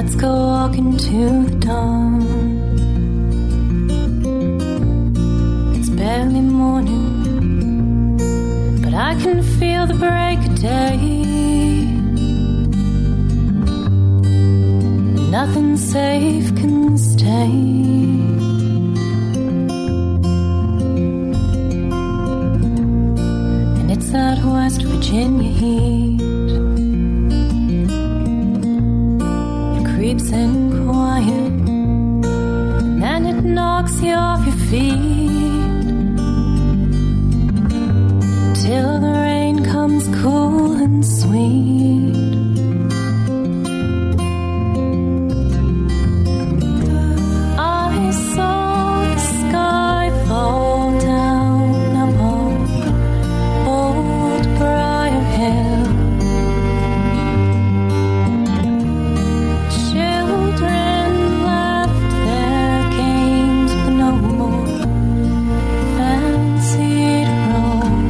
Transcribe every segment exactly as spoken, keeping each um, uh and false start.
Let's go walk into the dawn. It's barely morning, but I can feel the break of day. Nothing safe can stay. That West Virginia heat, it creeps in quiet, and then it knocks you off your feet, till the rain comes cool and sweet. I saw the sky fall down upon Briar Hill. Children left their games, but no more fancied roam.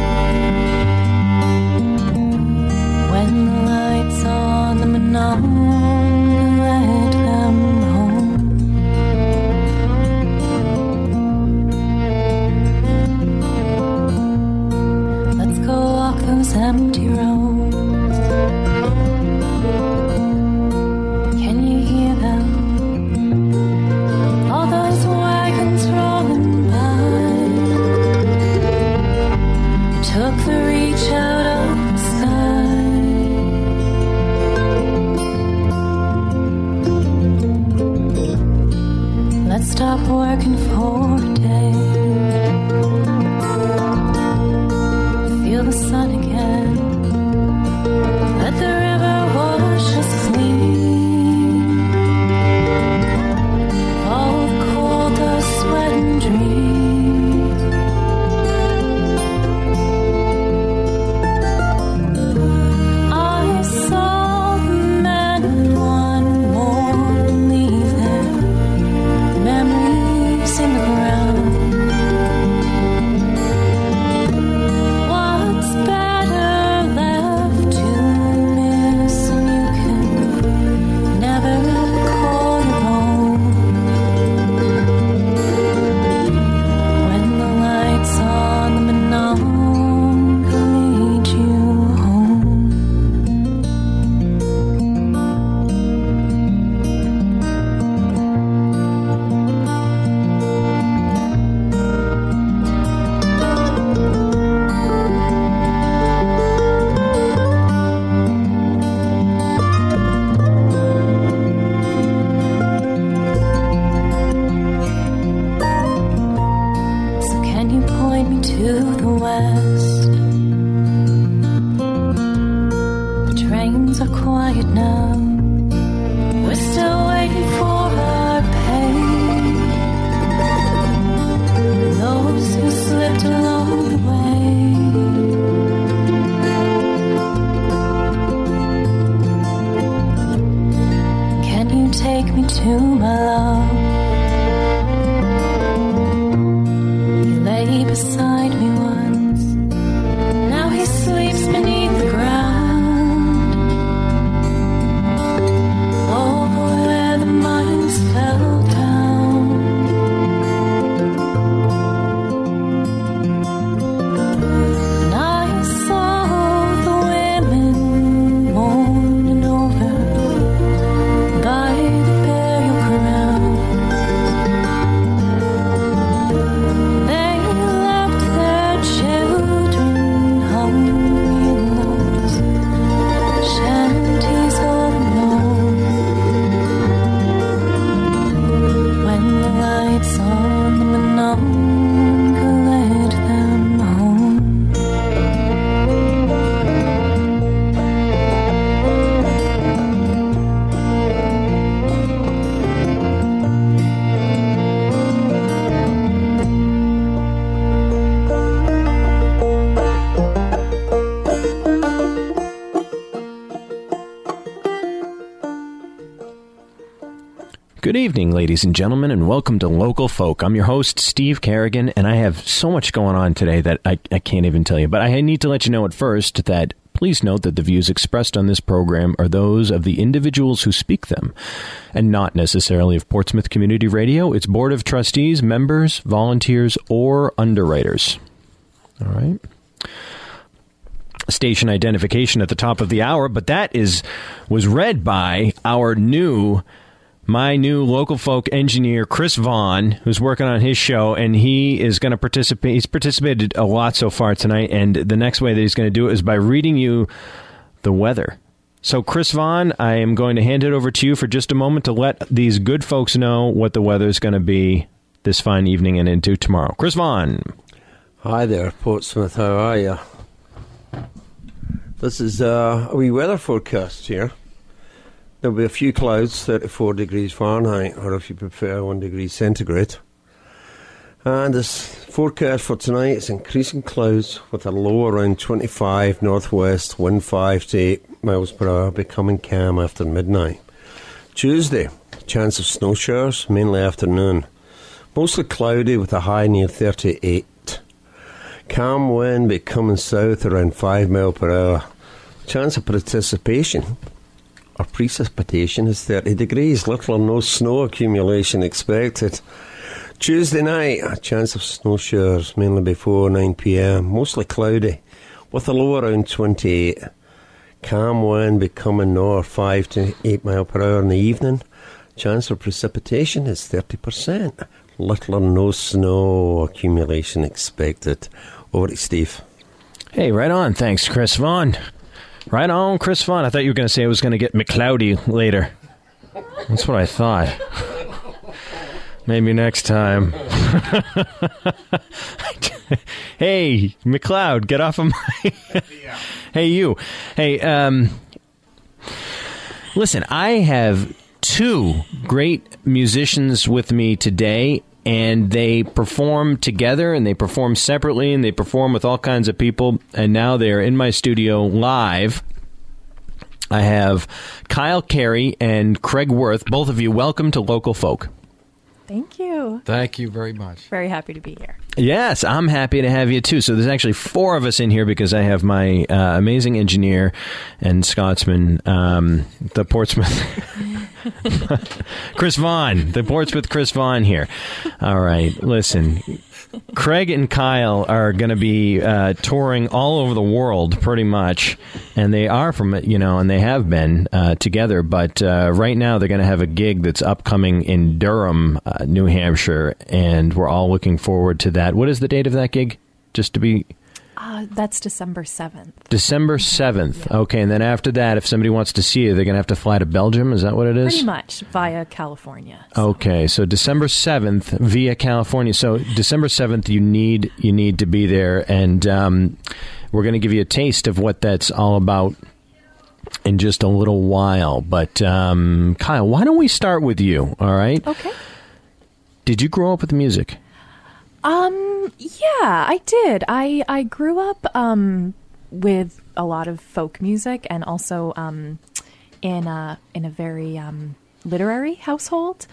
When the lights on the Monongah led them home. Let's go walk those empty roads. Can you hear them? All those wagons rolling by. It took the reach out of the sky. Let's stop working for a day. Feel the sun again. Let the river wash us clean. All the coal dust, sweat and dreams. I saw the men one morning leave their memories in the ground. What's better left to miss, and you can never call your own. When the lights on the Monongah lead you home. So can you point me to the west? The trains are quiet now. We're still waiting for our pay. Those who slipped along the way. Can you take me to my love? You lay beside me once. Now he sleeps beneath the ground. Over where the mines fell down. And I saw the women mourning over by the burial ground. They left their children hungry in those shanties all alone. When the lights on the Monongah led them home. Good evening, ladies and gentlemen, and welcome to Local Folk. I'm your host, Steve Kerrigan, and I have so much going on today that I, I can't even tell you. But I need to let you know at first that Please note that the views expressed on this program are those of the individuals who speak them, and not necessarily of Portsmouth Community Radio, its Board of Trustees, members, volunteers, or underwriters. All right. Station identification at the top of the hour, but that is was read by our new, my new local folk engineer, Chris Vaughn, who's working on his show, and he is going to participate. He's participated a lot so far tonight, and the next way that he's going to do it is by reading you the weather. So, Chris Vaughn, I am going to hand it over to you for just a moment to let these good folks know what the weather is going to be this fine evening and into tomorrow. Chris Vaughn. Hi there, Portsmouth. How are you? This is uh, a wee weather forecast here. There'll be a few clouds, thirty-four degrees Fahrenheit, or if you prefer, one degree centigrade. And this forecast for tonight is increasing clouds with a low around twenty-five northwest, wind five to eight miles per hour, becoming calm after midnight. Tuesday, chance of snow showers, mainly afternoon. Mostly cloudy with a high near thirty-eight. Calm wind becoming south around five miles per hour. Chance of participation or precipitation is thirty degrees. Little or no snow accumulation expected. Tuesday night, a chance of snow showers, mainly before nine p.m. Mostly cloudy, with a low around twenty-eight. Calm wind becoming north five to eight miles per hour in the evening. Chance of precipitation is thirty percent. Little or no snow accumulation expected. Over to Steve. Hey, right on. Thanks, Chris Vaughn. Right on, Chris Vaughn. I thought you were going to say it was going to get McCloudy later. That's what I thought. Maybe next time. Hey, McLeod, get off of my... Hey, you. Hey, um... listen, I have two great musicians with me today, and they perform together, and they perform separately, and they perform with all kinds of people, and now they're in my studio live. I have Kyle Carey and Craig Worth. Both of you, welcome to Local Folk. Thank you. Thank you very much. Very happy to be here. Yes, I'm happy to have you too. So there's actually four of us in here because I have my uh, amazing engineer and Scotsman, um, the Portsmouth... Chris Vaughn, the Portsmouth Chris Vaughn here. All right, listen. Craig and Kyle are going to be uh, touring all over the world, pretty much, and they are from, you know, and they have been uh, together. But uh, right now, they're going to have a gig that's upcoming in Durham, uh, New Hampshire, and we're all looking forward to that. What is the date of that gig? Just to be. Uh, that's December seventh. December seventh. Yeah. Okay, and then after that, if somebody wants to see you, they're going to have to fly to Belgium. Is that what it is? Pretty much, via California. So. Okay, so December seventh via California. So December seventh, you need you need to be there, and um, we're going to give you a taste of what that's all about in just a little while. But um, Kyle, why don't we start with you, all right? Okay. Did you grow up with music? Um, yeah, I did. I, I grew up um, with a lot of folk music and also um, in a, in a very um, literary household.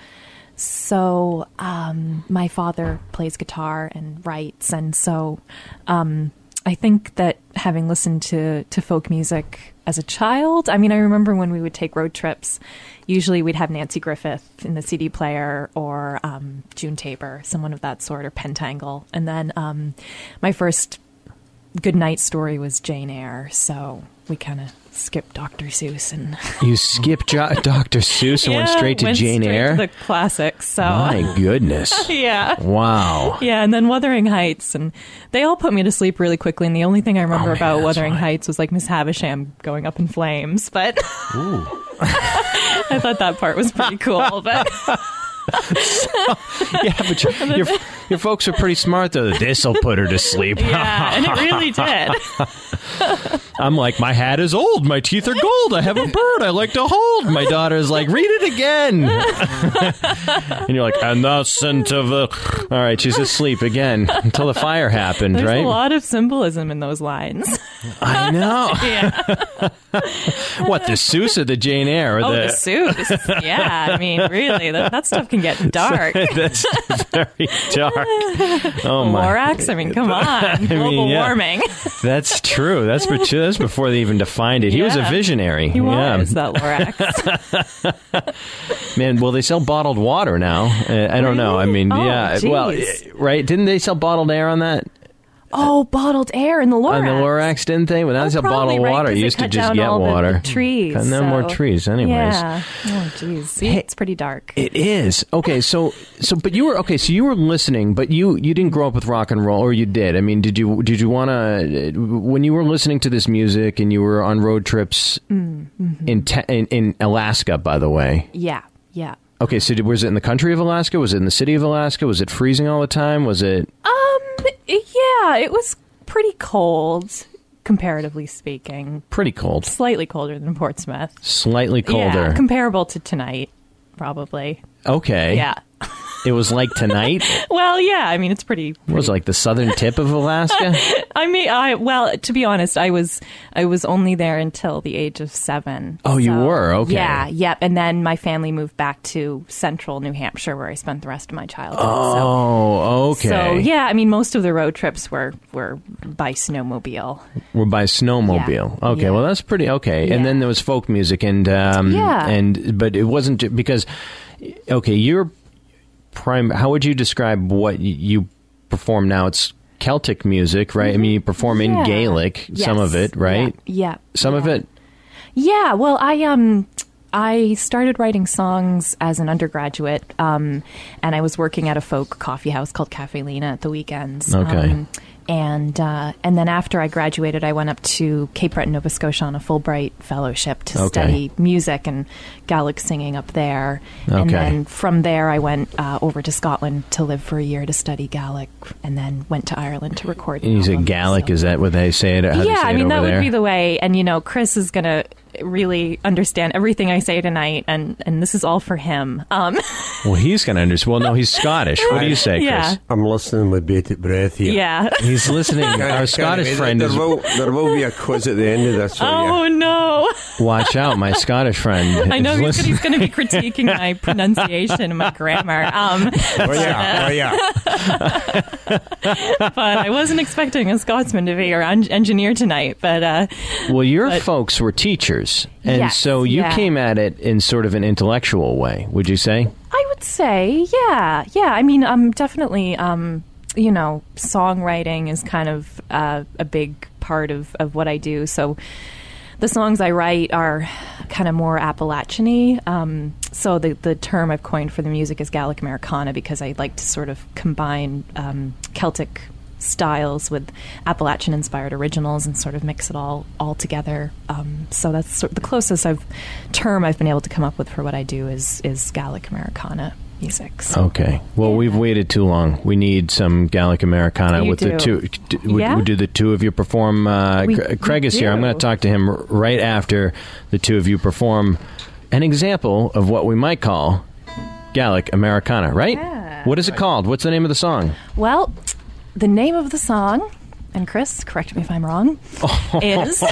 So um, my father plays guitar and writes, and so um, I think that having listened to, to folk music as a child, I mean, I remember when we would take road trips, usually we'd have Nancy Griffith in the C D player or um, June Tabor, someone of that sort, or Pentangle. And then um, my first goodnight story was Jane Eyre, so we kind of skipped Doctor Seuss. And You skipped jo- Doctor Seuss and yeah, went straight to went Jane straight Eyre? to the classics. So. My goodness. Yeah. Wow. Yeah, and then Wuthering Heights, and they all put me to sleep really quickly, and the only thing I remember Oh, man, about that's Wuthering fine. Heights was like Miss Havisham going up in flames, but I thought that part was pretty cool. But Yeah, but your, your, your folks are pretty smart, though. This'll put her to sleep. yeah, and it really did. I'm like, my hat is old. My teeth are gold. I have a bird I like to hold. My daughter's like, read it again. And you're like, and the scent of the... All right, she's asleep again until the fire happened, There's right? a lot of symbolism in those lines. I know. Yeah. What, the Seuss or the Jane Eyre? Or Oh, the the, Seuss. Yeah, I mean, really, that, that stuff can get dark. That's very dark. Oh my! Lorax? I mean, come on. Global mean, yeah. warming. That's true. That's, be- that's before they even defined it. He was a Yeah. visionary. He yeah. was, that Lorax. Man, well, they sell bottled water now. Uh, I don't know. I mean, Oh, yeah. Well, geez. uh, right? Didn't they sell bottled air on that? Oh, bottled air in the Lorax. On the Lorax, didn't they? Well, now Oh, they sell probably, bottled right, water. 'cause You they used to cut just down get all the- water. the trees. Cut down more so- trees, anyways. Yeah. Oh, geez. See, Hey. it's pretty dark. It is. Okay, so so but you were okay, so you were listening, but you you didn't grow up with rock and roll, or you did. I mean, did you did you want to when you were listening to this music and you were on road trips Mm-hmm. in, te- in in Alaska, by the way. Yeah, yeah. Okay, so did, was it in the country of Alaska? Was it in the city of Alaska? Was it freezing all the time? Was it Um, yeah, it was pretty cold, comparatively speaking. pretty cold? Slightly colder than Portsmouth. Slightly colder. Yeah, comparable to tonight, probably. Okay. Yeah. It was like tonight. Well, yeah. I mean, it's pretty. It was like the southern tip of Alaska. I mean, I well, to be honest, I was I was only there until the age of seven. Oh, you were? Okay. Yeah, yep. And then my family moved back to central New Hampshire, where I spent the rest of my childhood. Oh, okay. So, so yeah, I mean, most of the road trips were were by snowmobile. We're by snowmobile. Yeah. Okay, Yeah. well that's pretty okay. Yeah. And then there was folk music, and um, Yeah. and but it wasn't ju- because okay, you're prime. How would you describe what y- you perform now? It's Celtic music, right? I mean, you perform in Yeah. Gaelic, some Yes. of it, right? Yeah. yeah. Some of Yeah. it. Yeah, well, I um I started writing songs as an undergraduate, um, and I was working at a folk coffee house called Cafe Lena at the weekends. Okay. Um, and uh, and then after I graduated, I went up to Cape Breton, Nova Scotia on a Fulbright fellowship to Okay. study music and Gaelic singing up there. Okay. And then from there, I went uh, over to Scotland to live for a year to study Gaelic, and then went to Ireland to record. an And you said album, Gaelic. so- Is that what they say it? How they yeah, say I it mean over that there? would be the way. And you know, Chris is gonna really understand everything I say tonight, and and this is all for him. Um, Well, he's going to understand. Well, no, he's Scottish. What do you say, Chris? Yeah. I'm listening with bated breath here. yeah. He's listening. Our Scottish There- friend there is. Will, there will be a quiz at the end of this. for Oh you. no! Watch out, my Scottish friend. I know is he's, listening. he's going to be critiquing my pronunciation and my grammar. Um, Oh yeah, oh yeah. but I wasn't expecting a Scotsman to be our en- engineer tonight. But uh, Well, your But- folks were teachers, and Yes, so you yeah. came at it in sort of an intellectual way, would you say? I would say, yeah, yeah. I mean, um, definitely, um, you know, songwriting is kind of uh, a big part of, of what I do. So the songs I write are kind of more Appalachian-y. Um, so the, the term I've coined for the music is Gaelic Americana, because I like to sort of combine um, Celtic styles with Appalachian-inspired originals and sort of mix it all all together. Um, so that's sort of the closest I've term I've been able to come up with for what I do is is Gaelic Americana music. So. Okay. Well, Yeah. we've waited too long. We need some Gaelic Americana You with the do. two. d- Would, Yeah? would do the two of you perform? Uh, We- Cra- Craig we is here. I'm do. going to talk to him r- right after the two of you perform an example of what we might call Gaelic Americana. Right? Yeah. What is it called? What's the name of the song? Well, the name of the song, and Chris, correct me if I'm wrong, is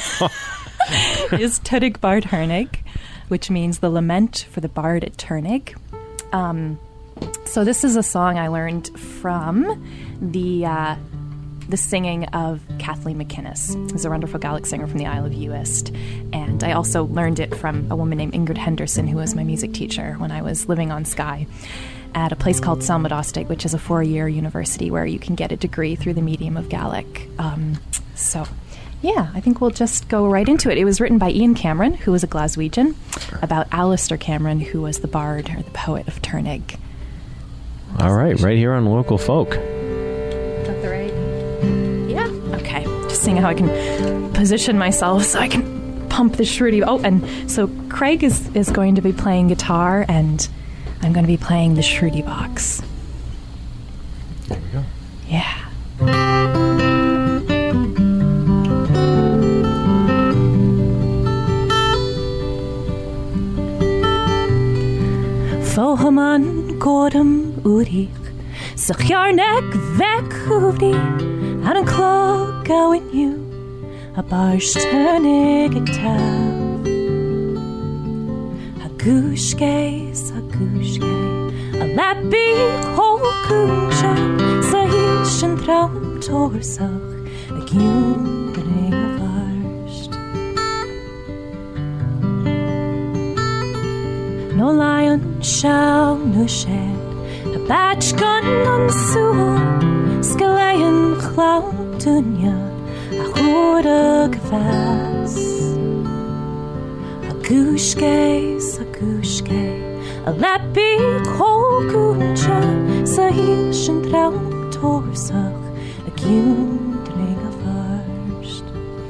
is Tudig Bard Hernig, which means the lament for the bard at Turnig. Um, so this is a song I learned from the uh, the singing of Kathleen McInnes, who's a wonderful Gaelic singer from the Isle of Uist. And I also learned it from a woman named Ingrid Henderson, who was my music teacher when I was living on Skye at a place called Salmadostig, which is a four-year university where you can get a degree through the medium of Gaelic. Um, so, yeah, I think we'll just go right into it. It was written by Ian Cameron, who was a Glaswegian, about Alistair Cameron, who was the bard or the poet of Turnig. All right, right here on Local Folk. Is that the right? Yeah. Okay. Just seeing how I can position myself so I can pump the shruti. Oh, and so Craig is, is going to be playing guitar, and I'm going to be playing the shruti box. There we go. Yeah. Fohaman godam urich, Sachjarnek vek hoofdi, aan een klok gauw in you. a barstønig tal. A gushkes, a gushke, a lappi hokunja, sa hishen traum torsach, a gjundring av varst. No lion shall no shed, a batch gun on suon, skalayan cloud dunya, a chora gvas. A gushkes, a gushke, a lappi hokunja, sa hishen traum torsach, a gjundring av varst.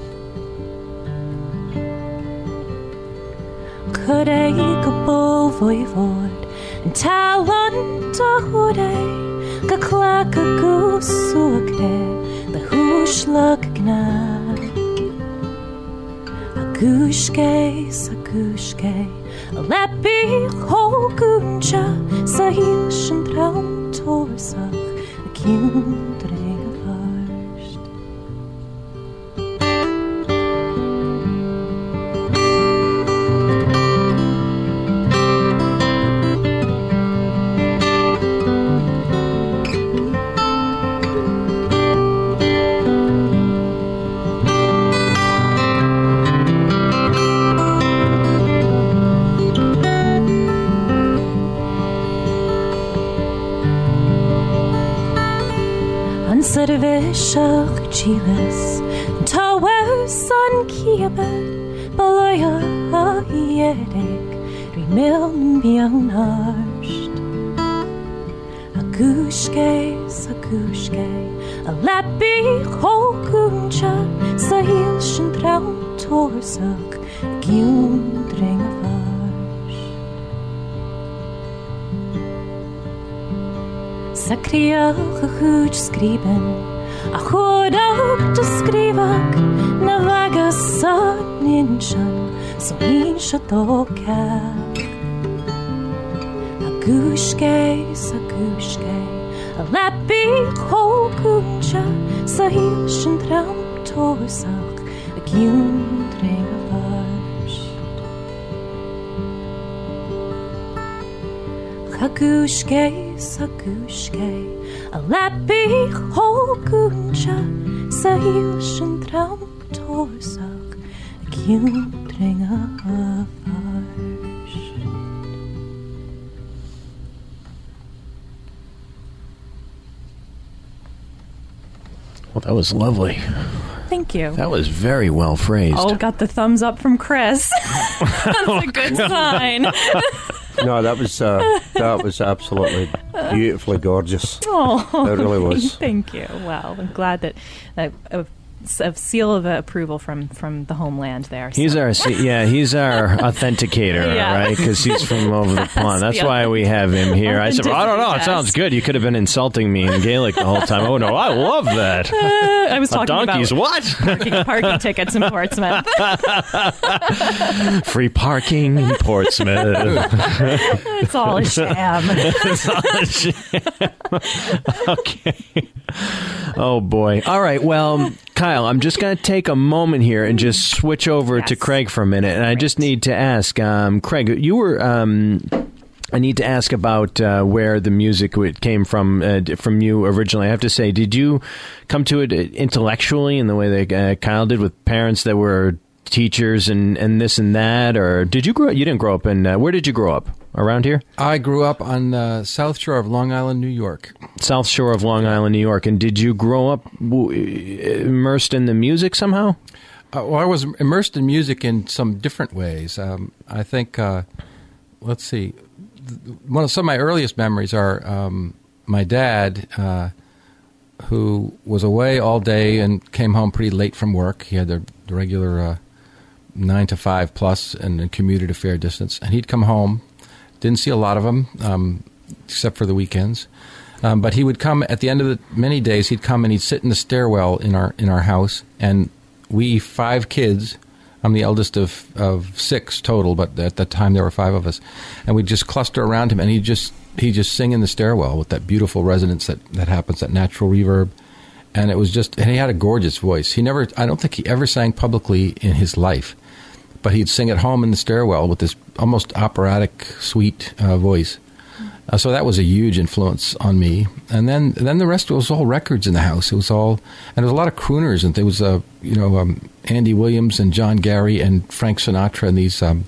Could I go voivod and talon to hode, ga clack a goose suakre, the hoosh luck gnad. A gushke, a gushke, a lappi hokunja, sa hishen traum torsach, a gjundring av varst. Serveshach chiles, towers on kiabet, baloya yedek, remil beyond harsht. A gushke, a gushke, a lappi hokunja, sahil shentraum torsach, a gjundring av varsht. Sakriach a chuj skriben, a chod ook te skrivak, na vaga sa ninshan, so insha tokak. A gushke, a gushke, a lappi hokunja, sa hishen traum torsach, a gjundring av varsht. A gushke, a gushke, a lappi hokunja, sa hishen traum torsach, a gjundring av varsht. Well, that was lovely. Thank you. That was very well phrased. Oh, got the thumbs up from Chris. That's a good sign. No, that was uh, that was absolutely beautifully gorgeous. Oh, it really was. Thank you. Well, I'm glad that uh, a, a seal of approval from, from the homeland there. So. He's our yeah, he's our authenticator, Yeah. right? Because he's from over the pond. That's the why we have him here. I said, well, I don't know. It Yes. sounds good. You could have been insulting me in Gaelic the whole time. Oh no, I love that. Uh, I was A talking donkey's about what? parking, parking tickets in Portsmouth. Free parking in Portsmouth. It's all a sham. Okay. Oh boy. All right. Well, Kyle, I'm just going to take a moment here and just switch over Yes. to Craig for a minute, and I just need to ask, um, Craig, you were. Um, I need to ask about uh, where the music w- came from uh, d- from you originally. I have to say, did you come to it intellectually in the way that uh, Kyle did, with parents that were teachers and, and this and that, or did you grow? You didn't grow up in. Uh, where did you grow up? Around here? I grew up on the South Shore of Long Island, New York. South Shore of Long Island, New York. And did you grow up w- immersed in the music somehow? Uh, well, I was immersed in music in some different ways. Um, I think, uh, let's see, th- one of some of my earliest memories are um, my dad, uh, who was away all day and came home pretty late from work. He had the, the regular uh, nine to five plus and commuted a fair distance. And he'd come home. Didn't see a lot of them, um, except for the weekends. Um, but he would come at the end of the many days. He'd come and he'd sit in the stairwell in our in our house, and we five kids. I'm the eldest of, of six total, but at that time there were five of us, and we'd just cluster around him, and he'd just he just sing in the stairwell with that beautiful resonance that, that happens, that natural reverb, and it was just, and he had a gorgeous voice. He never, I don't think he ever sang publicly in his life, but he'd sing at home in the stairwell with this almost operatic, sweet uh, voice. Uh, so that was a huge influence on me. And then, then the rest was all records in the house. It was all, and there was a lot of crooners, and there was, uh, you know, um, Andy Williams and John Gary and Frank Sinatra and these, um,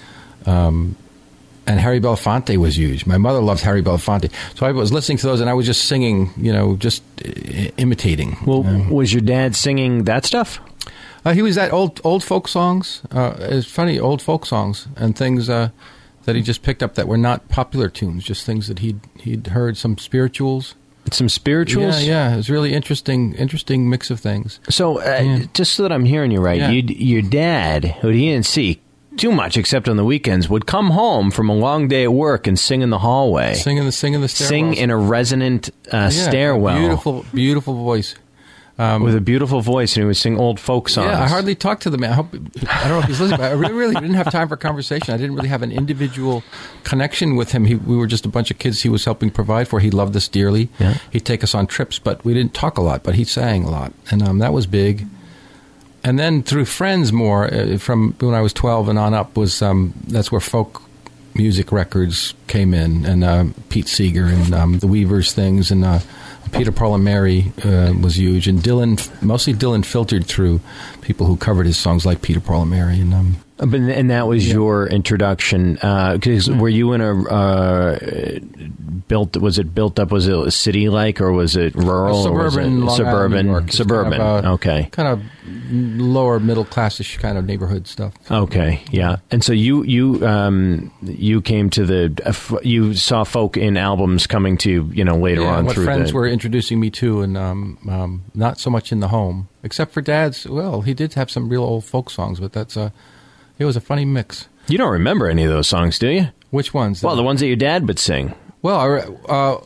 um, and Harry Belafonte was huge. My mother loved Harry Belafonte, so I was listening to those, and I was just singing, you know, just I- imitating. Well, um, was your dad singing that stuff? Uh, he was at old old folk songs. Uh, it's funny, old folk songs and things uh, that he just picked up that were not popular tunes, just things that he'd he'd heard. Some spirituals, Some spirituals. Yeah, yeah. It was really interesting, interesting mix of things. So, uh, Yeah. just so that I'm hearing you right, Yeah. you your dad, who he didn't see too much except on the weekends, would come home from a long day at work and sing in the hallway, Singing the singing the stairwells. sing in a resonant uh, Yeah, stairwell, Beautiful, beautiful voice. Um, with a beautiful voice, and he would sing old folk songs. Yeah, I hardly talked to the man. I, hope, I don't know if he's listening, but I really, really didn't have time for conversation. I didn't really have an individual connection with him. He, we were just a bunch of kids he was helping provide for. He loved us dearly. Yeah. He'd take us on trips, but we didn't talk a lot, but he sang a lot, and um, that was big. And then through friends more, uh, from when I was twelve and on up, was um, that's where folk music records came in, and uh, Pete Seeger and um, the Weavers things, and uh, Peter, Paul, and Mary uh, was huge, and Dylan, mostly Dylan filtered through people who covered his songs like Peter, Paul, and Mary. And um, But, and that was Yeah. your introduction. Because were you in a uh, built? Was it built up? Was it city like, or was it rural? or was suburban, it Long suburban, Island, New York. It's suburban. kind of, uh, okay, kind of lower middle classish kind of neighborhood stuff. okay, yeah. And so you you um, you came to the uh, f- you saw folk in albums coming to you know later Yeah, on what through friends the. were introducing me to, and um, um, not so much in the home, except for Dad's. Well, he did have some real old folk songs, but that's a it was a funny mix. You don't remember any of those songs, do you? Which ones? Well, the ones that your dad would sing. Well, I, uh,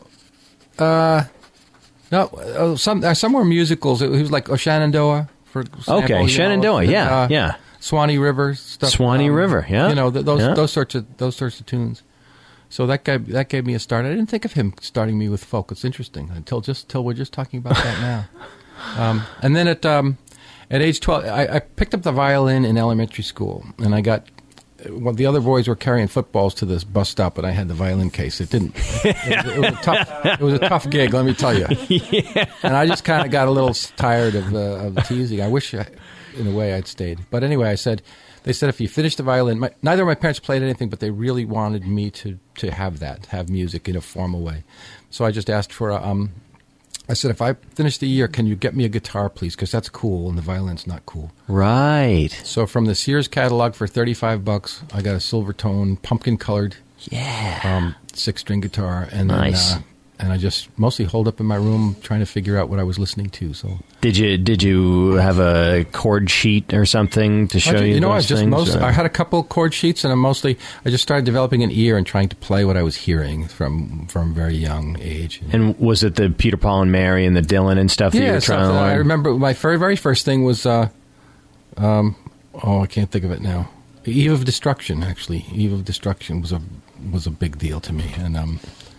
uh, no, uh, some uh, some were musicals. It was like oh, Shenandoah, for example. Okay, you Shenandoah, know, yeah, uh, yeah. Swanee River stuff. Swanee River, yeah. You know th- those Yeah. those sorts of those sorts of tunes. So that gave that gave me a start. I didn't think of him starting me with folk. It's interesting until just till we're just talking about that now. Um, and then at um, at age twelve, I, I picked up the violin in elementary school, and I got. Well, the other boys were carrying footballs to this bus stop, and I had the violin case. It didn't. It, it, was a tough. It was a tough gig, let me tell you. Yeah. And I just kind of got a little tired of the of the teasing. I wish, I, in a way, I'd stayed. But anyway, I said, they said if you finish the violin, my, neither of my parents played anything, but they really wanted me to to have that, have music in a formal way. So I just asked for a. Um, I said, if I finish the year, can you get me a guitar, please? Because that's cool, and the violin's not cool. Right. So from the Sears catalog for thirty-five bucks, I got a silver tone, pumpkin colored, Yeah. um, six string guitar, and Nice. then, uh, and I just mostly holed up in my room trying to figure out what I was listening to. So Did you did you have a chord sheet or something to show I ju- you? you know, I those just things, most or- I had a couple chord sheets, and I mostly I just started developing an ear and trying to play what I was hearing from from a very young age. And was it the Peter, Paul, and Mary and the Dylan and stuff that you yeah, were trying to something- learn? I remember my very very first thing was, uh, um, oh, I can't think of it now. Eve of Destruction, actually. Eve of Destruction was a was a big deal to me, and um,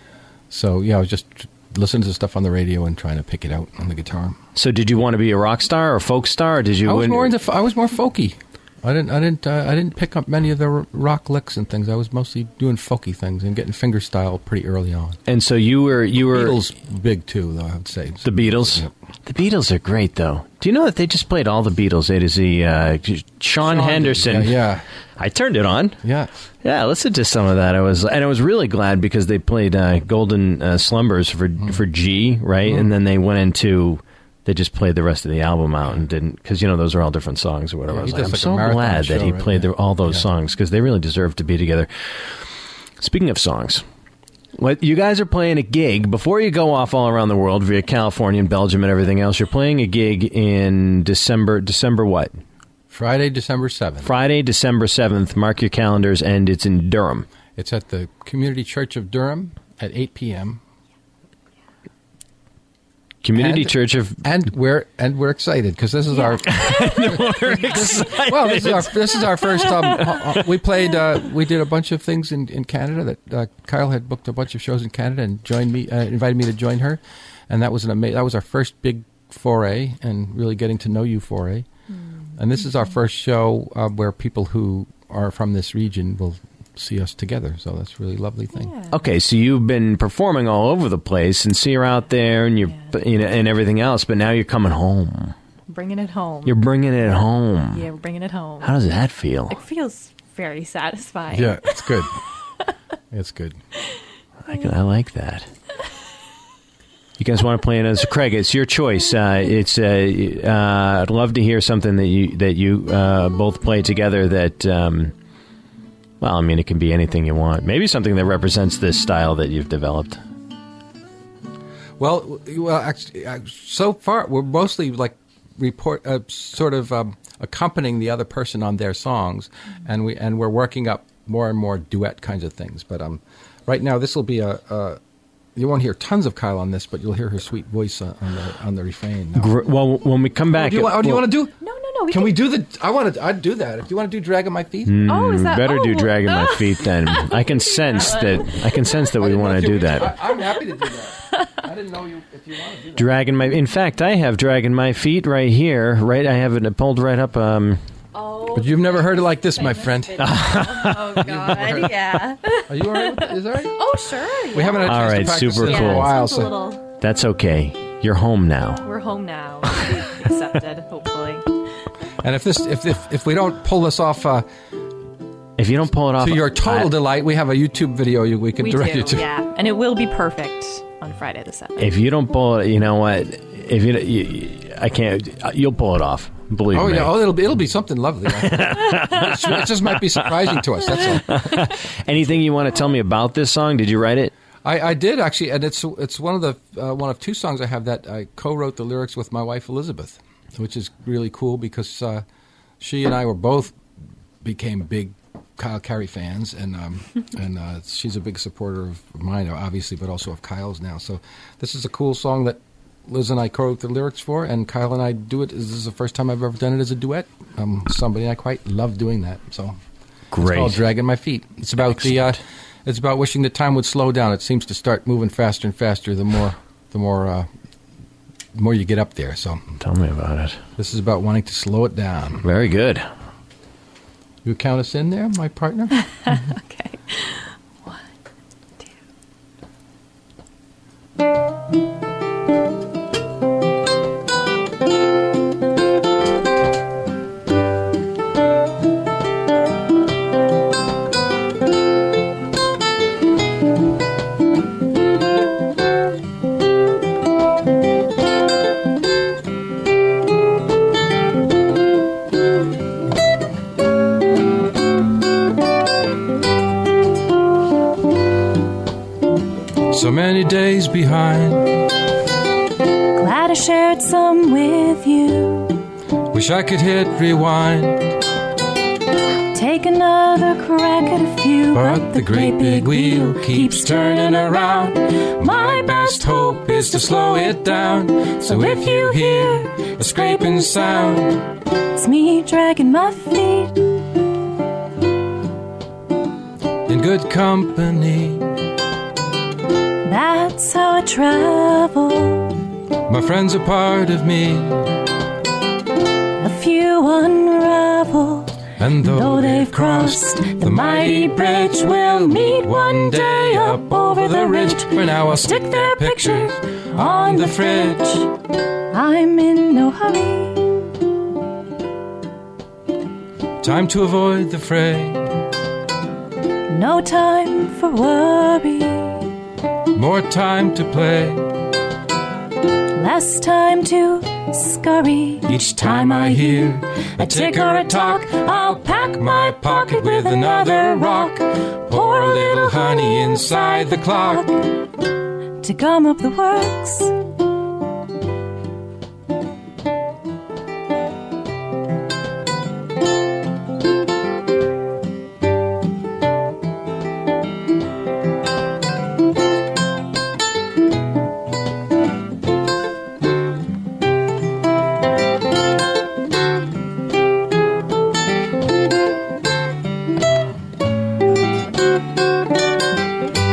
so yeah, I was just listening to stuff on the radio and trying to pick it out on the guitar. So did you want to be a rock star or folk star? Or did you? I was win- more into f- I was more folky. I didn't I didn't uh, I didn't pick up many of the r- rock licks and things. I was mostly doing folky things and getting fingerstyle pretty early on. and so you were you were Beatles big too, though, I would say. the Beatles. Yep. The Beatles are great, though. Do you know that they just played all the Beatles A to Z? Uh, Sean, Sean Henderson. did, Yeah, I turned it on. yeah. Yeah, listen to some of that. I was, and I was really glad because they played uh, "Golden uh, Slumbers" for for G, right? Mm. And then they went into, they just played the rest of the album out and didn't, because you know those are all different songs or whatever. Yeah, I was he like, does I'm like a so marathon glad that show, he right? played Yeah. the, all those Yeah. songs because they really deserve to be together. Speaking of songs. What you guys are playing a gig before you go off all around the world via California and Belgium and everything else. You're playing a gig in December. December what? Friday, December seventh. Friday, December seventh. Mark your calendars, and it's in Durham. It's at the Community Church of Durham at eight p.m. Community And- Church of. And we're and we're excited because this is our We're excited. well this is our this is our first um uh, uh, we played uh, we did a bunch of things in, in Canada that uh, Kyle had booked a bunch of shows in Canada and joined me uh, invited me to join her, and that was an ama- that was our first big foray and really getting to know you foray. Mm. And this is our first show uh, where people who are from this region will see us together. So that's a really lovely thing. Yeah. Okay, so you've been performing all over the place and see you're out there and you're Yeah. you know, and everything else, but now you're coming home. Bringing it home. You're bringing it home. Yeah, we're bringing it home. How does that feel? It feels very satisfying. Yeah, it's good. It's good. I, I like that. You guys want to play it as Craig? It's your choice. Uh, it's. Uh, uh, I'd love to hear something that you that you uh, both play together. That. Um, well, I mean, it can be anything you want. Maybe something that represents this style that you've developed. Well, well, actually, uh, so far we're mostly like report, uh, sort of um, accompanying the other person on their songs, and we and we're working up more and more duet kinds of things. But um, right now this will be a. a You won't hear tons of Kyle on this, but you'll hear her sweet voice uh, on the on the refrain. No. Gr- well, when we come back, Oh, do you, want, oh, do you well, want to do? No, no, no. We Can we do the? I want to. I'd do that. If you want to do "Dragging My Feet." Mm, Oh, is that- better oh, do dragging my uh, feet then. I can sense that. I can sense that I we didn't know want if to you- do that. I, I'm happy to do that. I didn't know you if you want to do that. Dragging my. In fact, I have dragging my feet right here. Right, I have it pulled right up. Um, Oh, But you've never heard it like this, my friend. oh God, yeah. Are you all right with that? Is that right? Oh, sure. Yeah. We haven't had a All chance right, to practice super it in cool. a while. It's a So. little. that's okay. You're home now. We're home now. We've accepted, hopefully. And if this, if if, if we don't pull this off uh, If you don't pull it off, to your total I- delight, we have a YouTube video you, we can We direct do, you to. yeah, and it will be perfect on Friday the seventh. if you don't pull it, you know what? If you, you I can't. You'll pull it off. Believe Oh me. yeah, oh it'll be it'll be something lovely. it just might be surprising to us. That's all. Anything you want to tell me about this song? Did you write it? I, I did actually, and it's it's one of the uh, one of two songs I have that I co-wrote the lyrics with my wife Elizabeth, which is really cool because uh, she and I were both became big Kyle Carey fans, and um, and uh, she's a big supporter of mine, obviously, but also of Kyle's now. So this is a cool song that Liz and I co-wrote the lyrics for, and Kyle and I do it. This is the first time I've ever done it as a duet. Um, somebody I quite love doing that. So Great. it's called "Dragging My Feet." It's about the. Uh, it's about wishing the time would slow down. It seems to start moving faster and faster the more the more uh, the more you get up there. So Tell me about it. this is about wanting to slow it down. Very good. You count us in there, my partner. Okay. One, two. So many days behind. Glad I shared some with you. Wish I could hit rewind. Take another crack at a few, But the great big wheel keeps turning around. My best hope is to slow it down. So if you hear a scraping sound, It's me dragging my feet. in good company, That's how I travel. my friends are part of me. A few unravel. And though, Though they've crossed the mighty bridge, we'll meet one day up over the ridge. For now I'll Stick their pictures on the fridge. I'm in no hurry. Time to avoid the fray. No time for worry. More time to play. Less time to scurry. Each time I hear a tick or a talk, I'll pack my pocket with another rock. Pour a little honey inside the clock. To gum up the works.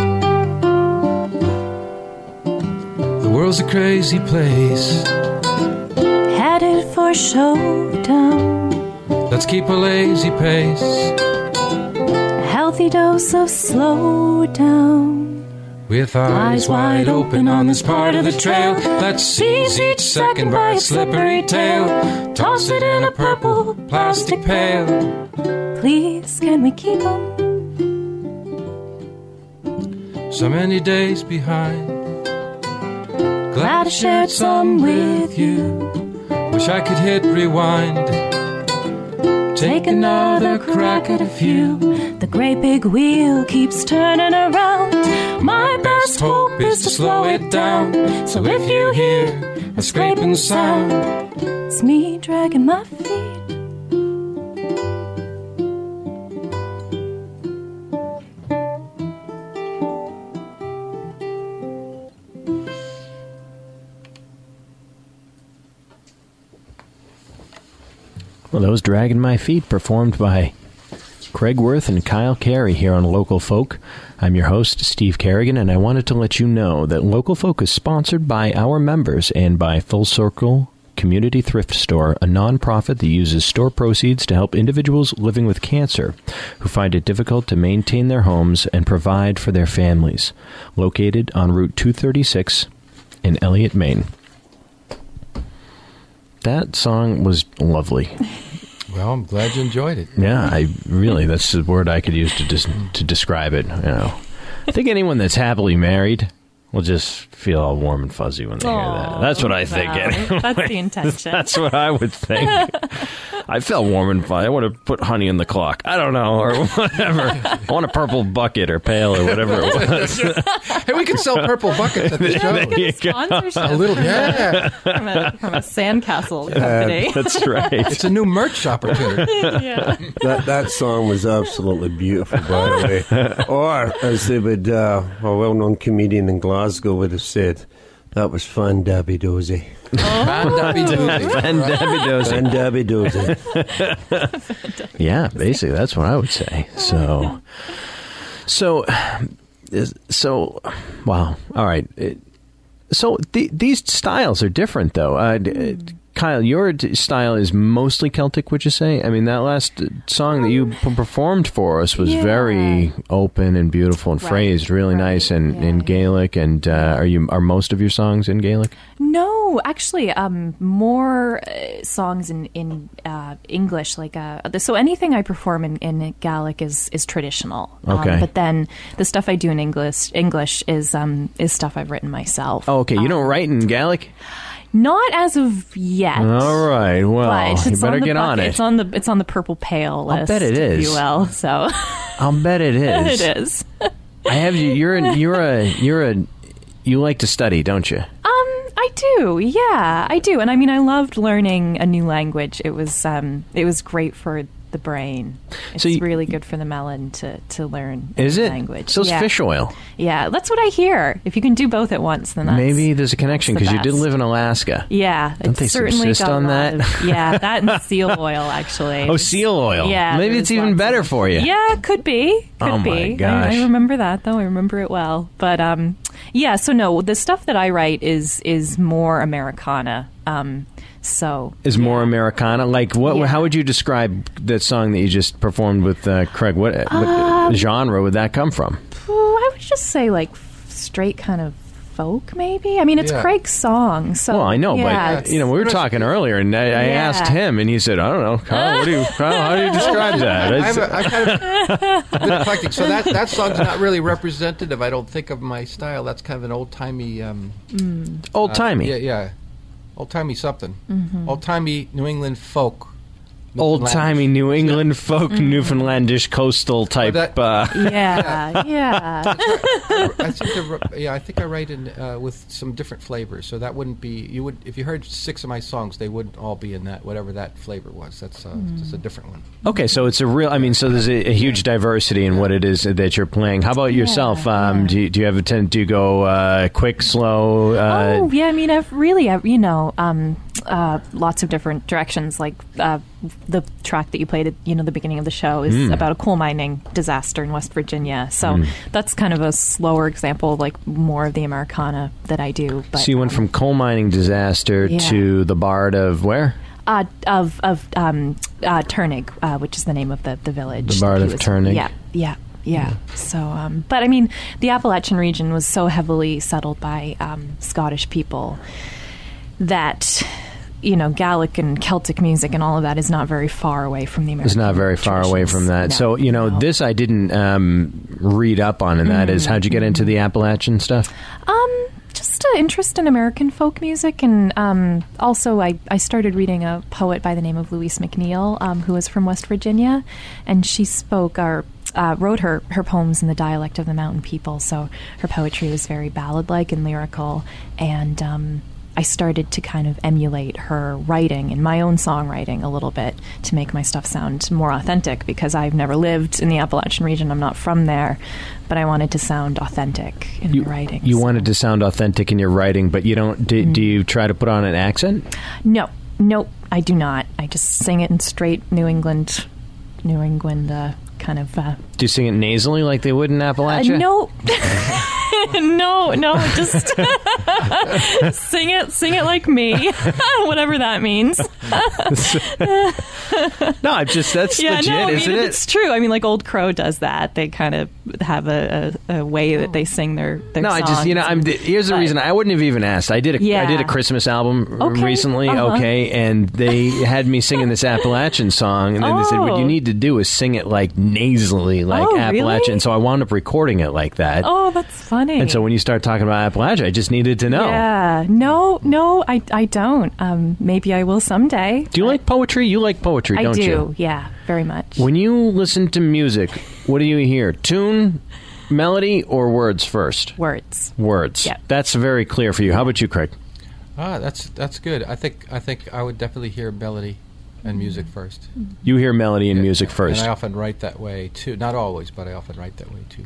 The world's a crazy place. for showdown. Let's keep a lazy pace. A healthy dose of slow down. With our eyes wide open on this part of the trail, let's seize each second by a slippery tail. Toss it in a purple plastic pail. Please, can we keep 'em? So many days behind. Glad I shared some with you. Wish I could hit rewind. Take another crack at a few. The great big wheel keeps turning around. My best hope is to slow it down. So if you hear a scraping sound, it's me dragging my feet. Well, that was Dragging My Feet, performed by Craig Worth and Kyle Carey here on Local Folk. I'm your host, Steve Kerrigan, and I wanted to let you know that Local Folk is sponsored by our members and by Full Circle Community Thrift Store, a nonprofit that uses store proceeds to help individuals living with cancer who find it difficult to maintain their homes and provide for their families. Located on Route two thirty-six in Elliott, Maine. That song was lovely. Well, I'm glad you enjoyed it. Yeah, I really, that's the word I could use to dis- to describe it. You know, I think anyone that's happily married will just feel all warm and fuzzy when they hear that. That's what I think. Wow. Anyway. That's the intention. That's what I would think. I felt warm and fuzzy. I want to put honey in the clock. I don't know, or whatever. I want a purple bucket or pail or whatever it was. Hey, we can sell purple buckets at the show. There you go. Sponsorship A little, yeah. from a, from a sandcastle company. That's right. It's a new merch opportunity. Yeah. That that song was absolutely beautiful, by the way. Or, as they would, uh, a well-known comedian in Glasgow would have said, that was fun, Dabby Dozy. Fan Dabby Dozy. Fan Dabby Dozy. Fun, Dabby Dozy. Yeah, basically, that's what I would say. So, so, is- so, wow. All right. It- So the, these styles are different, though. Uh, d- Kyle, your d- style is mostly Celtic, would you say? I mean, that last song that you p- performed for us was Yeah. very open and beautiful and Right, phrased, really right, nice, and yeah, in yeah. Gaelic. And uh, are you are most of your songs in Gaelic? No, actually, um, more uh, songs in in uh, English. Like uh, the- so, anything I perform in, in Gaelic is is traditional. Okay. Um, but then the stuff I do in English English is um is stuff I've written myself. Oh, okay. You don't Um, write in Gaelic? Not as of yet. All right. Well, But you it's better on the get on bucket- it. It's on the it's on the purple pail list. I'll bet it if is. you will. So I'll bet it is. it is. I have you. You're a, you're a you're a you like to study, don't you? Um, I do. Yeah, I do. And I mean, I loved learning a new language. It was um, it was great for the brain. It's So you- really good for the melon to, to learn a Is new it? language. So it's yeah. fish oil. Yeah, that's what I hear. If you can do both at once, then that's Maybe there's a connection that's the because you did best. live in Alaska. Yeah, Don't it's they certainly subsist got a on lot that? of- yeah, that and seal oil actually. Oh, seal oil. Yeah, Maybe there's it's even lots better of- for you. Yeah, could be. Could Oh, be. my I- gosh. I, remember that though. I remember it well. But um, yeah. So no, the stuff that I write is is more Americana. Um, so Is more yeah. Americana. Like what? Yeah. How would you describe that song that you just performed with uh, Craig? What, what Um, genre would that come from? Ooh, I would just say like straight kind of folk, maybe. I mean, it's Yeah. Craig's song. So Well, I know, yeah, but it's- you know, we were talking earlier, and I, I Yeah. asked him, and he said, "I don't know, Kyle. What do you? Kyle, how do you describe that?" I'm, It's- a, I'm kind of a bit eclectic. So that, that song's not really representative, I don't think, of my style. That's kind of an old-timey... Um, Old timey. yeah, yeah. Old-timey something. Mm-hmm. Old-timey New England folk. Old timey New England folk, Mm-hmm. Newfoundlandish coastal type. that- uh, Yeah, yeah. I think the, yeah, I think I write in uh, with some different flavors, so that wouldn't be you would if you heard six of my songs, they would all be in that whatever that flavor was. That's uh, just a different one. Okay, so it's a real. I mean, so there's a, a huge diversity in what it is that you're playing. How about yourself? Um, yeah. do you, do you have a tend to go uh, quick, slow? Uh, Oh yeah, I mean, I've really, I've, you know, um, uh, lots of different directions. Like uh, the track that you played at, you know, the beginning of the show is Mm. about a coal mining disaster in West Virginia. So that's kind of a slower example of like more of the Americana that I do. But so you went um, from coal mining disaster yeah. to the Bard of where? Uh, of of um, uh, Turnig, uh, which is the name of the, the village. The Bard that of he was- Turnig. Yeah, yeah, yeah. So, um, but I mean, the Appalachian region was so heavily settled by um, Scottish people that, you know, Gaelic and Celtic music and all of that is not very far away from the American. It's not very far away traditions. from that. No, so, you know, no. this I didn't um, read up on, and that is, how'd you get into the Appalachian stuff? Um, just an interest in American folk music, and um, also I, I started reading a poet by the name of Louise McNeil, um, who was from West Virginia, and she spoke or uh, wrote her, her poems in the dialect of the mountain people, so her poetry was very ballad-like and lyrical, and um, I started to kind of emulate her writing and my own songwriting a little bit to make my stuff sound more authentic, because I've never lived in the Appalachian region. I'm not from there, but I wanted to sound authentic in You, my writing. you so. wanted to sound authentic in your writing, but you don't. Do, do you try to put on an accent? No, nope, I do not. I just sing it in straight New England, New England uh, kind of. Uh, Do you sing it nasally like they would in uh, Appalachia? no. no, no, just sing it, sing it like me, whatever that means. No, I'm just that's yeah, legit, no, I mean, isn't it? it's true. I mean, like Old Crow does that. They kind of have a, a, a way that they sing their their No, I just you know songs. I'm. Here's the But- reason I wouldn't have even asked. I did a Yeah. I did a Christmas album Okay, recently, uh-huh. okay, and they had me singing this Appalachian song, and then they said what you Oh. need to do is sing it like nasally, like Oh, Appalachian. really? So I wound up recording it like that. Oh, that's funny. And so when you start talking about Appalachia, I just needed to know. Yeah, no, no, I, I don't. Um, maybe I will someday. Do you like poetry? You like poetry, I don't do. you? Yeah, very much. When you listen to music, what do you hear? Tune, melody, or words first? Words. Words. Yeah. That's very clear for you. How about you, Craig? Ah, that's that's good. I think I think I would definitely hear melody and music first. You hear melody and music first. And I often write that way too. Not always, but I often write that way too.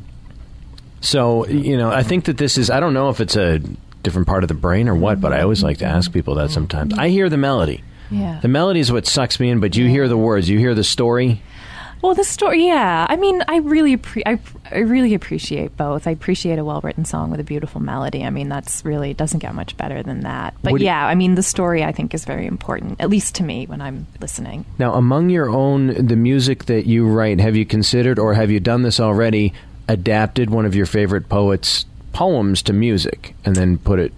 So, you know, I think that this is, I don't know if it's a different part of the brain or what, but I always like to ask people that sometimes. I hear the melody. Yeah. The melody is what sucks me in, but you hear the words, you hear the story. Well, the story, yeah. I mean, I really, appre- I, I really appreciate both. I appreciate a well-written song with a beautiful melody. I mean, that's really doesn't get much better than that. But Would- yeah, I mean, the story I think is very important, at least to me when I'm listening. Now, among your own, the music that you write, have you considered or have you done this already, adapted one of your favorite poets' poems to music and then put it?